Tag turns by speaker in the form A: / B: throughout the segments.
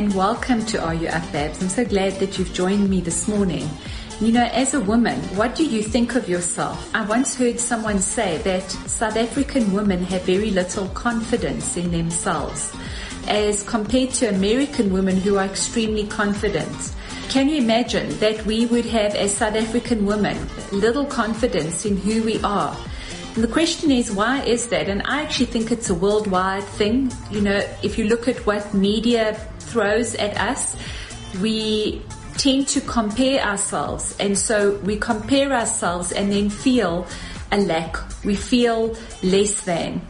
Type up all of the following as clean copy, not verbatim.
A: and welcome to Are You Up, Babs? I'm so glad that you've joined me this morning. You know, as a woman, what do you think of yourself? I once heard someone say that South African women have very little confidence in themselves as compared to American women who are extremely confident. Can you imagine that we would have, as South African women, little confidence in who we are? And the question is, why is that? And I actually think it's a worldwide thing. You know, if you look at what media throws at us, we tend to compare ourselves. And so we compare ourselves and then feel a lack. We feel less than.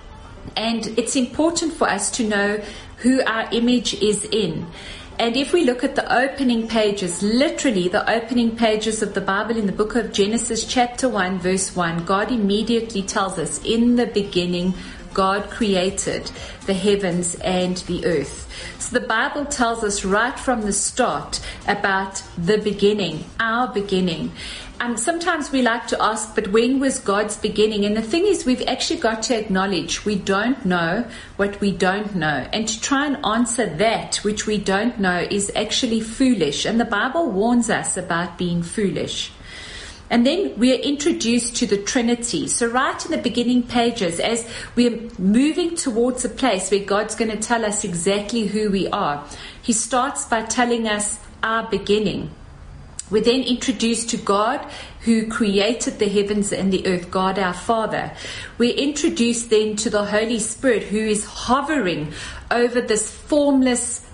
A: And it's important for us to know who our image is in. And if we look at the opening pages, literally the opening pages of the Bible in the book of Genesis chapter 1 verse 1, God immediately tells us, in the beginning, God created the heavens and the earth. So the Bible tells us right from the start about the beginning, our beginning. Sometimes we like to ask, but when was God's beginning? And the thing is, we've actually got to acknowledge we don't know what we don't know. And to try and answer that which we don't know is actually foolish. And the Bible warns us about being foolish. And then we are introduced to the Trinity. So right in the beginning pages, as we're moving towards a place where God's going to tell us exactly who we are, He starts by telling us our beginning. We're then introduced to God who created the heavens and the earth, God our Father. We're introduced then to the Holy Spirit who is hovering over this formless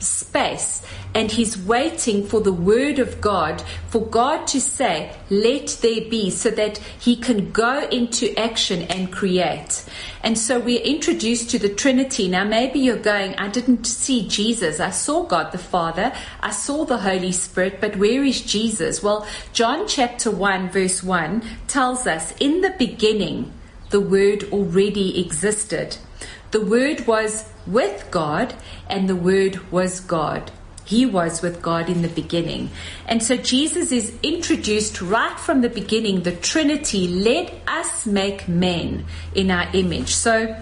A: space, and He's waiting for the word of God, for God to say, let there be, so that He can go into action and create. And so we're introduced to the Trinity. Now maybe you're going, I didn't see Jesus. I saw God the Father. I saw the Holy Spirit, but where is Jesus? Well, John chapter 1 verse 1 tells us, in the beginning, the Word already existed. The Word was with God, and the Word was God. He was with God in the beginning. And so Jesus is introduced right from the beginning. The Trinity, let us make men in our image. So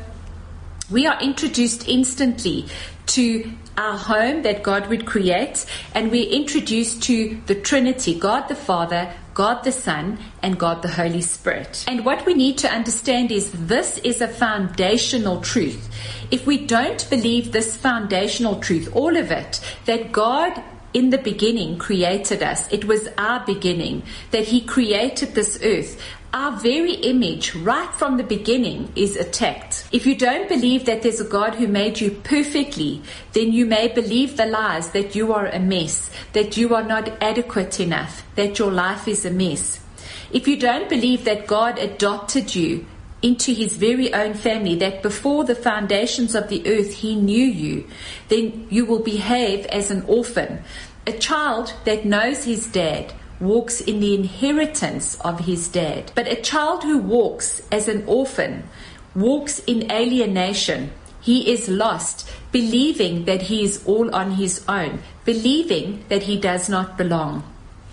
A: we are introduced instantly to our home that God would create, and we're introduced to the Trinity, God the Father, God the Son, and God the Holy Spirit. And what we need to understand is this is a foundational truth. If we don't believe this foundational truth, all of it, that God in the beginning created us, it was our beginning, that He created this earth, our very image right from the beginning is attacked. If you don't believe that there's a God who made you perfectly, then you may believe the lies that you are a mess, that you are not adequate enough, that your life is a mess. If you don't believe that God adopted you into His very own family, that before the foundations of the earth He knew you, then you will behave as an orphan. A child that knows his dad walks in the inheritance of his dad. But a child who walks as an orphan walks in alienation. He is lost, believing that he is all on his own, believing that he does not belong.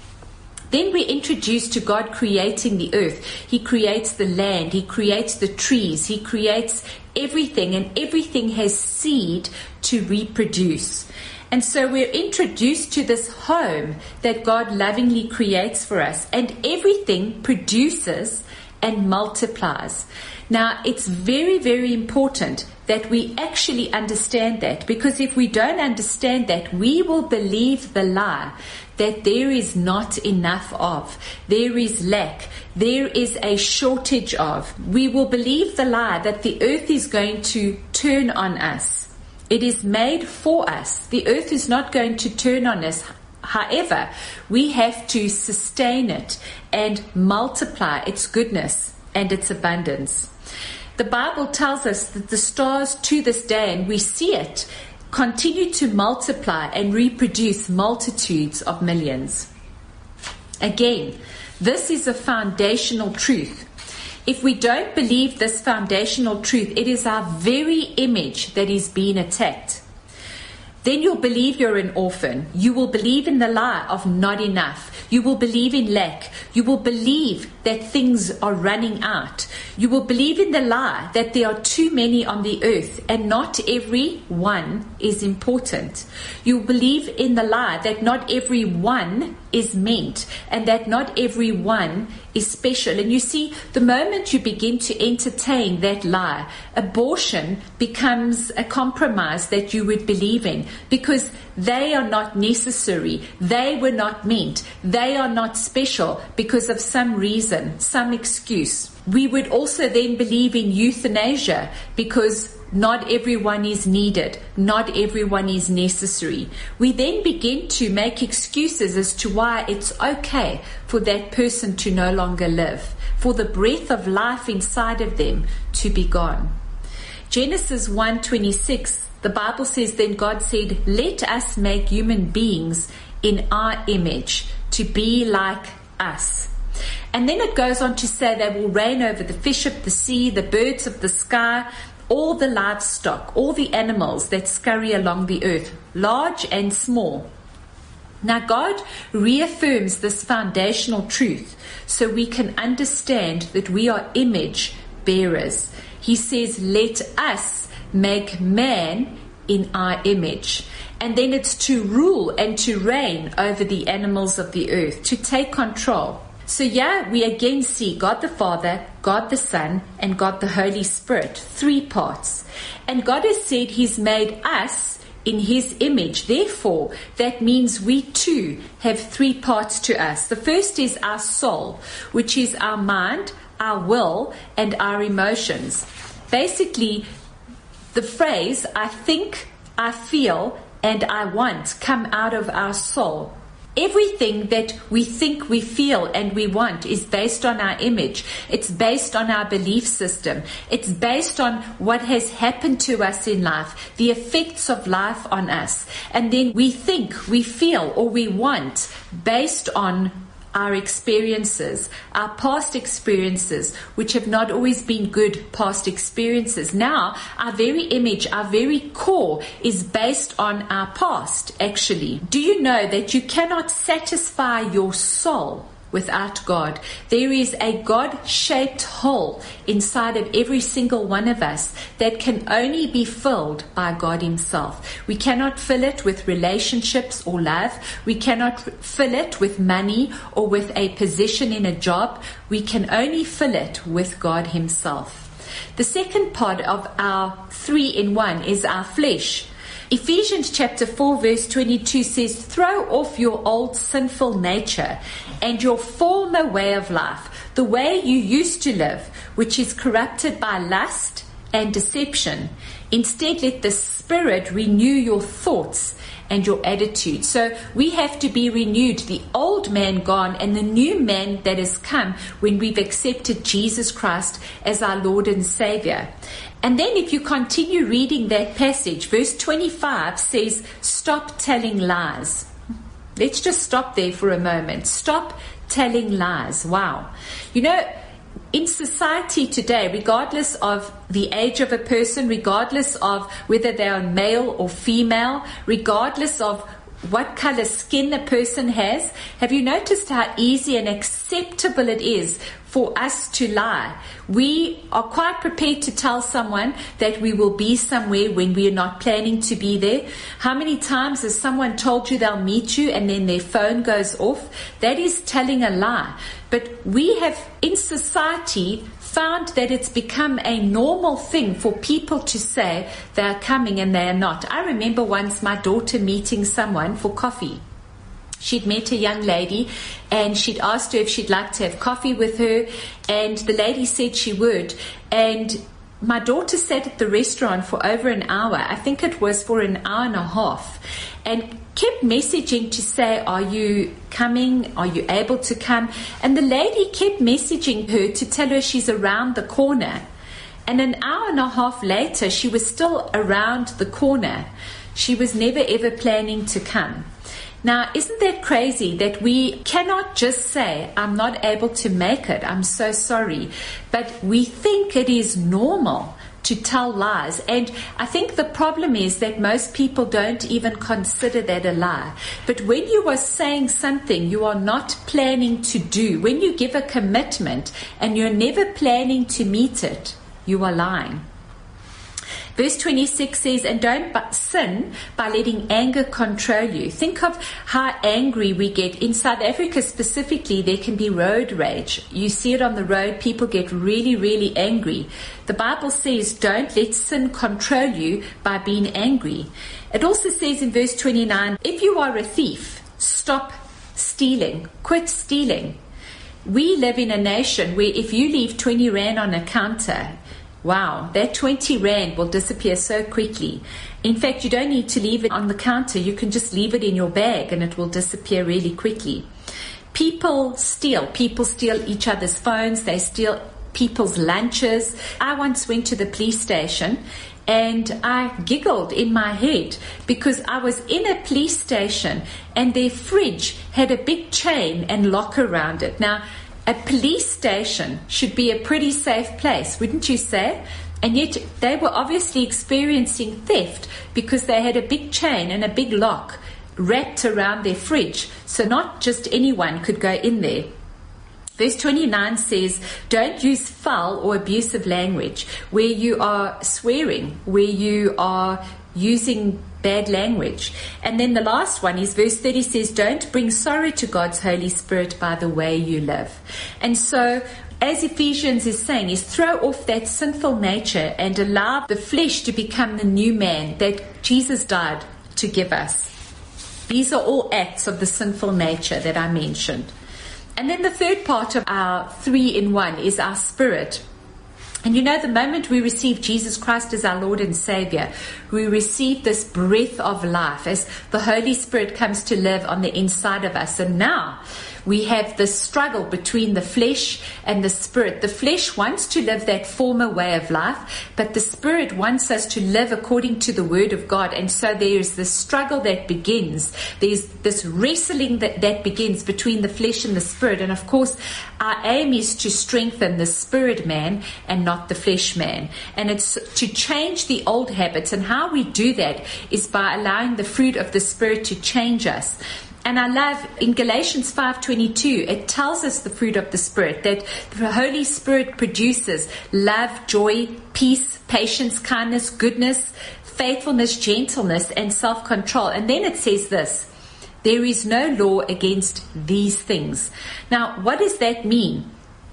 A: Then we're introduced to God creating the earth. He creates the land. He creates the trees. He creates everything, and everything has seed to reproduce. And so we're introduced to this home that God lovingly creates for us, and everything produces and multiplies. Now, it's very, very important that we actually understand that, because if we don't understand that, we will believe the lie that there is not enough of, there is lack, there is a shortage of. We will believe the lie that the earth is going to turn on us. It is made for us. The earth is not going to turn on us. However, we have to sustain it and multiply its goodness and its abundance. The Bible tells us that the stars to this day, and we see it, continue to multiply and reproduce multitudes of millions. Again, this is a foundational truth. If we don't believe this foundational truth, it is our very image that is being attacked. Then you'll believe you're an orphan. You will believe in the lie of not enough. You will believe in lack. You will believe that things are running out. You will believe in the lie that there are too many on the earth and not every one is important. You will believe in the lie that not every one is meant and that not every one is special. And you see, the moment you begin to entertain that lie, abortion becomes a compromise that you would believe in, because they are not necessary. They were not meant. They are not special because of some reason, some excuse. We would also then believe in euthanasia because not everyone is needed. Not everyone is necessary. We then begin to make excuses as to why it's okay for that person to no longer live, for the breath of life inside of them to be gone. Genesis 1:26, the Bible says, then God said, let us make human beings in our image to be like us. And then it goes on to say they will reign over the fish of the sea, the birds of the sky, all the livestock, all the animals that scurry along the earth, large and small. Now God reaffirms this foundational truth so we can understand that we are image bearers. He says, let us make man in our image. And then it's to rule and to reign over the animals of the earth, to take control. So yeah, we again see God the Father, God the Son, and God the Holy Spirit, 3 parts. And God has said He's made us in His image. Therefore, that means we too have 3 parts to us. The first is our soul, which is our mind, our will, and our emotions. Basically, the phrase, I think, I feel, and I want, come out of our soul. Everything that we think, we feel, and we want is based on our image. It's based on our belief system. It's based on what has happened to us in life, the effects of life on us. And then we think, we feel, or we want based on our experiences, our past experiences, which have not always been good past experiences. Now, our very image, our very core is based on our past, actually. Do you know that you cannot satisfy your soul without God? There is a God-shaped hole inside of every single one of us that can only be filled by God Himself. We cannot fill it with relationships or love. We cannot fill it with money or with a position in a job. We can only fill it with God Himself. The second part of our 3-in-1 is our flesh. Ephesians chapter 4 verse 22 says, throw off your old sinful nature and your former way of life, the way you used to live, which is corrupted by lust and deception. Instead, let the Spirit renew your thoughts and your attitude. So we have to be renewed, the old man gone and the new man that has come when we've accepted Jesus Christ as our Lord and Savior. And then if you continue reading that passage, verse 25 says, stop telling lies. Let's just stop there for a moment. Stop telling lies. Wow. You know, in society today, regardless of the age of a person, regardless of whether they are male or female, regardless of what color skin a person has, have you noticed how easy and acceptable it is for us to lie? We are quite prepared to tell someone that we will be somewhere when we are not planning to be there. How many times has someone told you they'll meet you and then their phone goes off? That is telling a lie. But we have, in society, found that it's become a normal thing for people to say they're coming and they're not. I remember once my daughter meeting someone for coffee. She'd met a young lady and she'd asked her if she'd like to have coffee with her, and the lady said she would. And my daughter sat at the restaurant for over an hour. I think it was for an hour and a half, and kept messaging to say, are you coming? Are you able to come? And the lady kept messaging her to tell her she's around the corner. And an hour and a half later, she was still around the corner. She was never ever planning to come. Now, isn't that crazy that we cannot just say, I'm not able to make it, I'm so sorry. But we think it is normal to tell lies. And I think the problem is that most people don't even consider that a lie. But when you are saying something you are not planning to do, when you give a commitment and you're never planning to meet it, you are lying. Verse 26 says, and don't sin by letting anger control you. Think of how angry we get. In South Africa specifically, there can be road rage. You see it on the road. People get really, really angry. The Bible says, don't let sin control you by being angry. It also says in verse 29, if you are a thief, stop stealing. Quit stealing. We live in a nation where if you leave 20 Rand on a counter, wow, that 20 Rand will disappear so quickly. In fact, you don't need to leave it on the counter. You can just leave it in your bag and it will disappear really quickly. People steal. People steal each other's phones. They steal people's lunches. I once went to the police station and I giggled in my head because I was in a police station and their fridge had a big chain and lock around it. Now, a police station should be a pretty safe place, wouldn't you say? And yet they were obviously experiencing theft because they had a big chain and a big lock wrapped around their fridge. So not just anyone could go in there. Verse 29 says, don't use foul or abusive language where you are swearing, where you are using bad language. And then the last one is verse 30 says, don't bring sorrow to God's Holy Spirit by the way you live. And so, as Ephesians is saying, is throw off that sinful nature and allow the flesh to become the new man that Jesus died to give us. These are all acts of the sinful nature that I mentioned. And then the third part of our 3-in-1 is our spirit. And you know, the moment we receive Jesus Christ as our Lord and Savior, we receive this breath of life as the Holy Spirit comes to live on the inside of us. And now we have this struggle between the flesh and the spirit. The flesh wants to live that former way of life, but the spirit wants us to live according to the word of God. And so there is this struggle that begins. There's this wrestling that begins between the flesh and the spirit. And of course, our aim is to strengthen the spirit man and not the flesh man. And it's to change the old habits. And how we do that is by allowing the fruit of the spirit to change us. And I love in Galatians 5:22, it tells us the fruit of the Spirit, that the Holy Spirit produces love, joy, peace, patience, kindness, goodness, faithfulness, gentleness, and self-control. And then it says this, there is no law against these things. Now, what does that mean?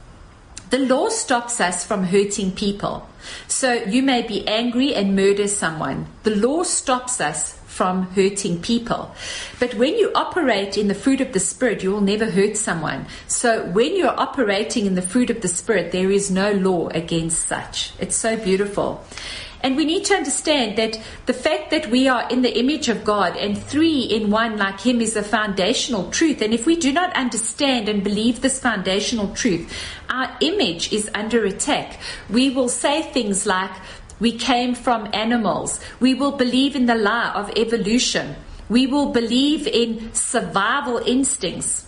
A: The law stops us from hurting people. So you may be angry and murder someone. The law stops us from hurting people. But when you operate in the fruit of the Spirit, you will never hurt someone. So when you're operating in the fruit of the Spirit, there is no law against such. It's so beautiful. And we need to understand that the fact that we are in the image of God and 3-in-1 like Him is a foundational truth. And if we do not understand and believe this foundational truth, our image is under attack. We will say things like, we came from animals. We will believe in the lie of evolution. We will believe in survival instincts.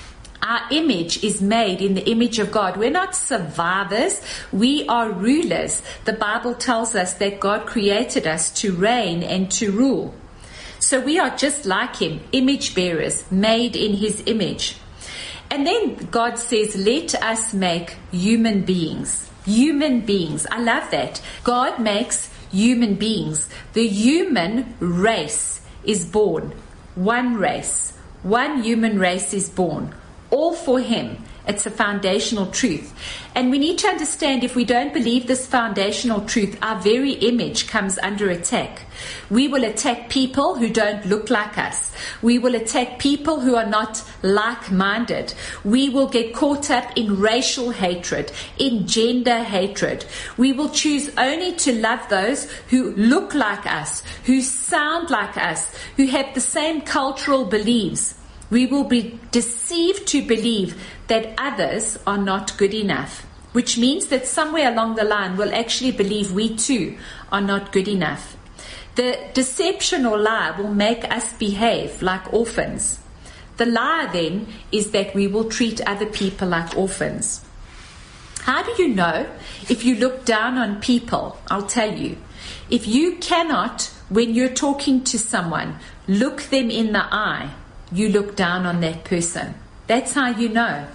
A: Our image is made in the image of God. We're not survivors. We are rulers. The Bible tells us that God created us to reign and to rule. So we are just like Him, image bearers, made in His image. And then God says, let us make human beings. Human beings. I love that. God makes human beings. The human race is born. One race. One human race is born. All for Him. It's a foundational truth. And we need to understand, if we don't believe this foundational truth, our very image comes under attack. We will attack people who don't look like us. We will attack people who are not like-minded. We will get caught up in racial hatred, in gender hatred. We will choose only to love those who look like us, who sound like us, who have the same cultural beliefs. We will be deceived to believe that others are not good enough, which means that somewhere along the line we'll actually believe we too are not good enough. The deception or lie will make us behave like orphans. The lie then is that we will treat other people like orphans. How do you know if you look down on people? I'll tell you. If you cannot, when you're talking to someone, look them in the eye, you look down on that person. That's how you know.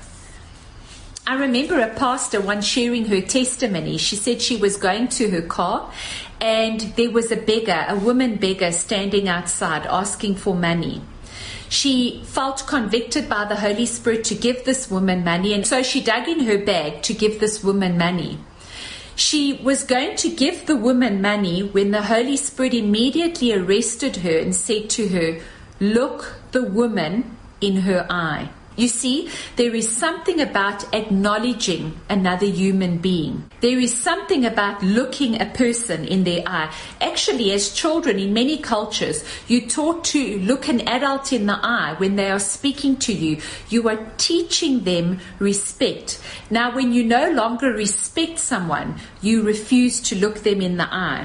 A: I remember a pastor once sharing her testimony. She said she was going to her car and there was a woman beggar standing outside asking for money. She felt convicted by the Holy Spirit to give this woman money, and so she dug in her bag to give this woman money. She was going to give the woman money when the Holy Spirit immediately arrested her and said to her, "Look the woman in her eye." You see, there is something about acknowledging another human being. There is something about looking a person in their eye. Actually, as children in many cultures, you're taught to look an adult in the eye when they are speaking to you. You are teaching them respect. Now, when you no longer respect someone, you refuse to look them in the eye.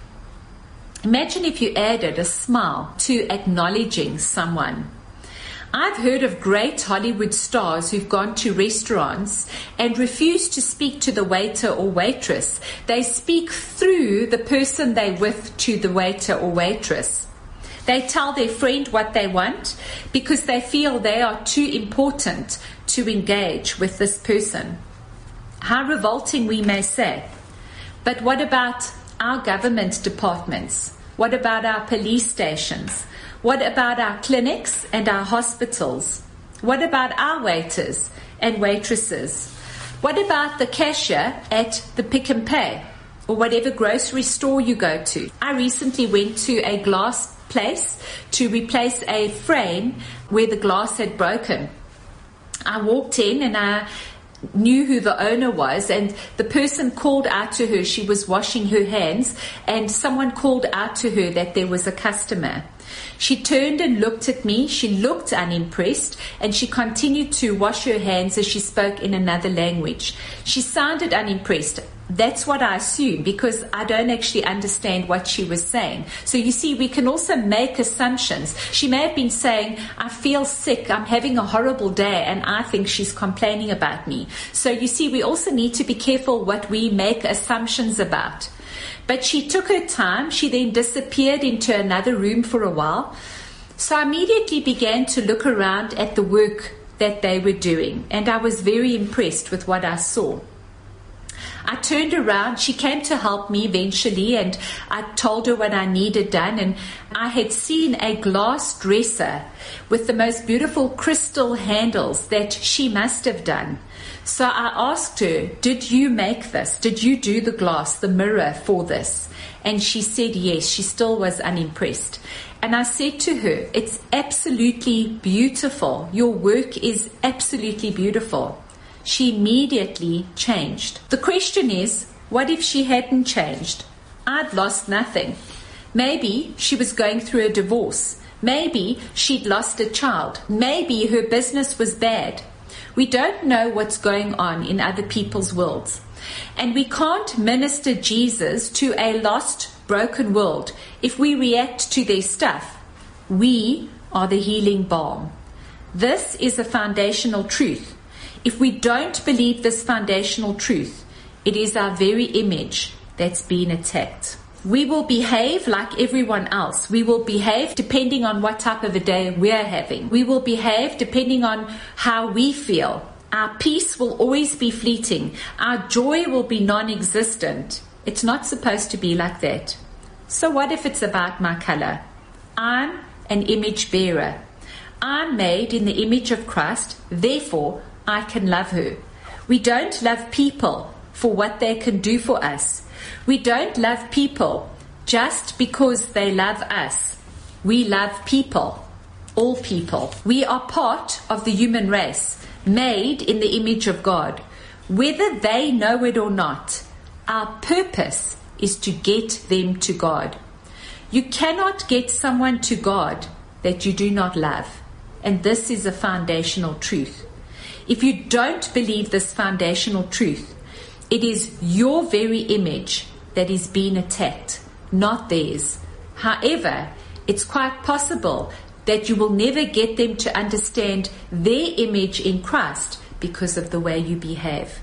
A: Imagine if you added a smile to acknowledging someone. I've heard of great Hollywood stars who've gone to restaurants and refused to speak to the waiter or waitress. They speak through the person they're with to the waiter or waitress. They tell their friend what they want because they feel they are too important to engage with this person. How revolting, we may say. But what about our government departments? What about our police stations? What about our clinics and our hospitals? What about our waiters and waitresses? What about the cashier at the Pick and Pay or whatever grocery store you go to? I recently went to a glass place to replace a frame where the glass had broken. I walked in and I knew who the owner was, and the person called out to her. She was washing her hands and someone called out to her that there was a customer. She turned and looked at me. She looked unimpressed and she continued to wash her hands as she spoke in another language. She sounded unimpressed. That's what I assume because I don't actually understand what she was saying. So you see, we can also make assumptions. She may have been saying, "I feel sick, I'm having a horrible day," and I think she's complaining about me. So you see, we also need to be careful what we make assumptions about. But she took her time. She then disappeared into another room for a while. So I immediately began to look around at the work that they were doing, and I was very impressed with what I saw. I turned around. She came to help me eventually, and I told her what I needed done. And I had seen a glass dresser with the most beautiful crystal handles that she must have done. So I asked her, "Did you make this? Did you do the glass, the mirror for this?" And she said yes. She still was unimpressed. And I said to her, "It's absolutely beautiful. Your work is absolutely beautiful." She immediately changed. The question is, what if she hadn't changed? I'd lost nothing. Maybe she was going through a divorce. Maybe she'd lost a child. Maybe her business was bad. We don't know what's going on in other people's worlds. And we can't minister Jesus to a lost, broken world if we react to their stuff. We are the healing balm. This is a foundational truth. If we don't believe this foundational truth, it is our very image that's been attacked. We will behave like everyone else. We will behave depending on what type of a day we're having. We will behave depending on how we feel. Our peace will always be fleeting. Our joy will be non-existent. It's not supposed to be like that. So what if it's about my color? I'm an image bearer. I'm made in the image of Christ, therefore I can love her. We don't love people for what they can do for us. We don't love people just because they love us. We love people, all people. We are part of the human race, made in the image of God. Whether they know it or not, our purpose is to get them to God. You cannot get someone to God that you do not love. And this is a foundational truth. If you don't believe this foundational truth, it is your very image that is being attacked, not theirs. However, it's quite possible that you will never get them to understand their image in Christ because of the way you behave.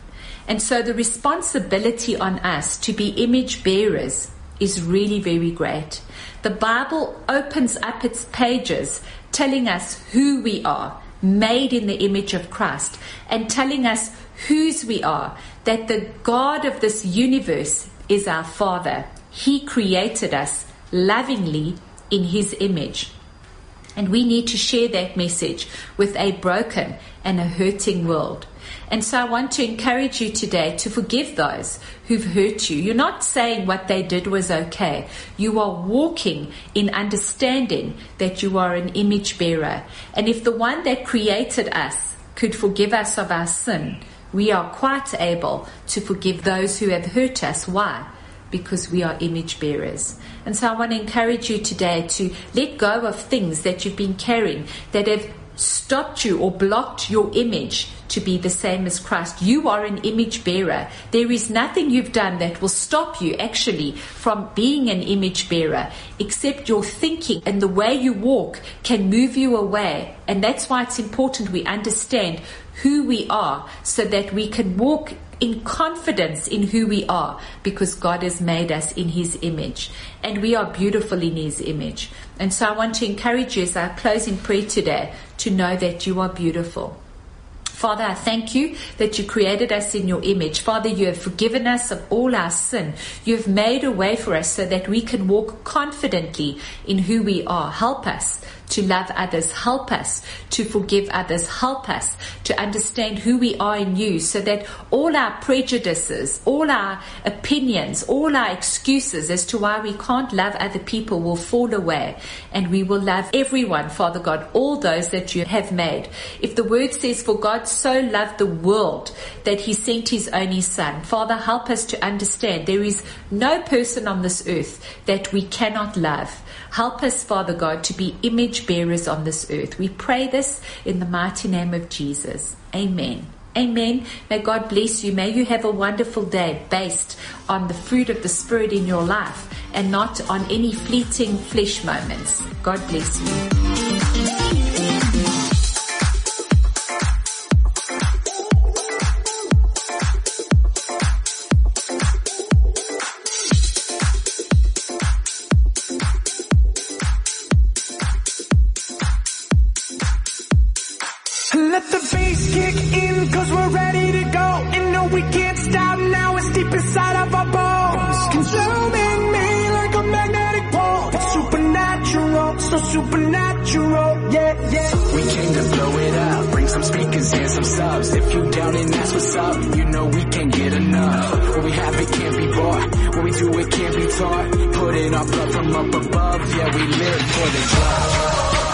A: And so the responsibility on us to be image bearers is really very great. The Bible opens up its pages telling us who we are, made in the image of Christ, and telling us whose we are, that the God of this universe is our Father. He created us lovingly in His image. And we need to share that message with a broken and a hurting world. And so I want to encourage you today to forgive those who've hurt you. You're not saying what they did was okay. You are walking in understanding that you are an image bearer. And if the one that created us could forgive us of our sin, we are quite able to forgive those who have hurt us. Why? Because we are image bearers. And so I want to encourage you today to let go of things that you've been carrying that have stopped you or blocked your image to be the same as Christ. You are an image bearer. There is nothing you've done that will stop you actually from being an image bearer, except your thinking and the way you walk can move you away. And that's why it's important we understand who we are so that we can walk in confidence in who we are, because God has made us in His image and we are beautiful in His image. And so I want to encourage you as I close in prayer today to know that you are beautiful. Father, I thank you that you created us in your image. Father, you have forgiven us of all our sin. You have made a way for us so that we can walk confidently in who we are. Help us to love others. Help us to forgive others. Help us to understand who we are in you so that all our prejudices, all our opinions, all our excuses as to why we can't love other people will fall away, and we will love everyone, Father God, all those that you have made. If the word says, for God so loved the world that He sent His only Son, Father, help us to understand there is no person on this earth that we cannot love. Help us, Father God, to be image bearers on this earth. We pray this in the mighty name of Jesus. Amen. Amen. May God bless you. May you have a wonderful day based on the fruit of the Spirit in your life and not on any fleeting flesh moments. God bless you.
B: Let the bass kick in, cause we're ready to go. And no, we can't stop now, it's deep inside of our bones. Consuming me like a magnetic pole. It's supernatural, so supernatural, yeah, yeah.
C: We came to blow it up, bring some speakers and some subs. If you down and that's what's up, you know we can't get enough. What we have, it can't be bought. What we do, it can't be taught. Putting our blood from up above, yeah, we live for the drop.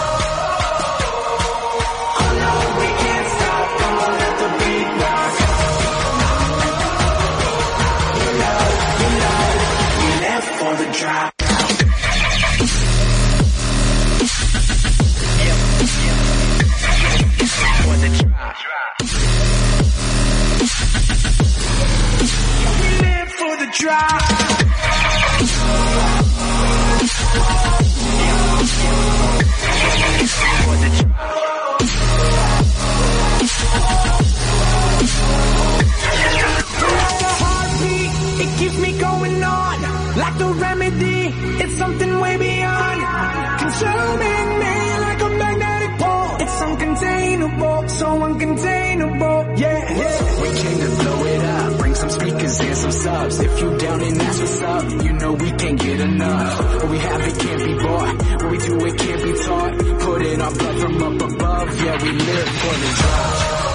B: Drop. We live for the drop. It keeps me going on like the remedy. It's something way beyond consuming me like a magnetic pole. It's uncontainable, so uncontainable, yeah.
C: We came to blow it up, bring some speakers and some subs. If you down and that's what's up, you know we can't get enough. What we have, it can't be bought. What we do, it can't be taught. Putting our blood from up above, yeah, we live for the drop.